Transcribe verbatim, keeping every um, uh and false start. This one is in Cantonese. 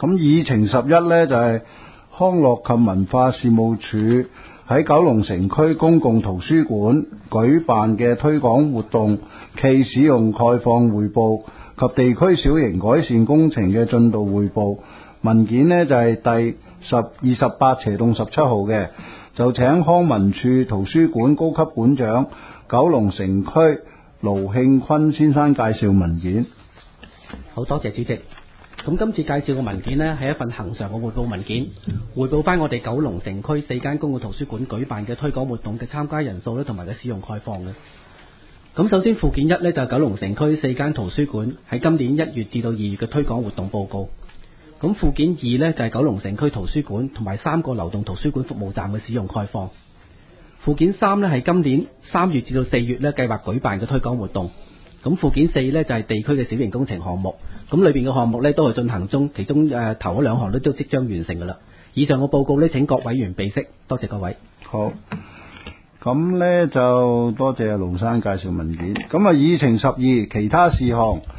咁議程十一呢，就係康樂及文化事務署喺九龍城區公共圖書館舉辦嘅推廣活動暨使用概況匯報及地區小型改善工程嘅進度匯報文件呢，就係第十二十八斜洞十七號嘅，就請康文署圖書館高級館長九龍城區盧慶坤先生介紹文件。 好多謝主席。咁今次介紹嘅文件呢，係一份恒常嘅匯報文件，匯報翻我哋九龍城區四間公共圖書館舉辦嘅推廣活動嘅參加人數咧，同埋嘅使用概況嘅。咁首先附件一呢，就係九龍城區四間圖書館喺今年一月至到二月嘅推廣活動報告。咁附件二呢，就係九龍城區圖書館同埋三個流動圖書館服務站嘅使用概況。附件三呢，係今年三月至到四月呢計劃舉辦嘅推廣活動。咁附件四呢，就係地區嘅小型工程項目，咁裏邊嘅項目呢，都係進行中，其中誒、呃、頭嗰兩項呢都即將完成噶啦。以上嘅報告呢，請各委員備悉，多謝各位。 好，咁呢就多謝龍生介紹文件。咁啊，議程十二其他事項。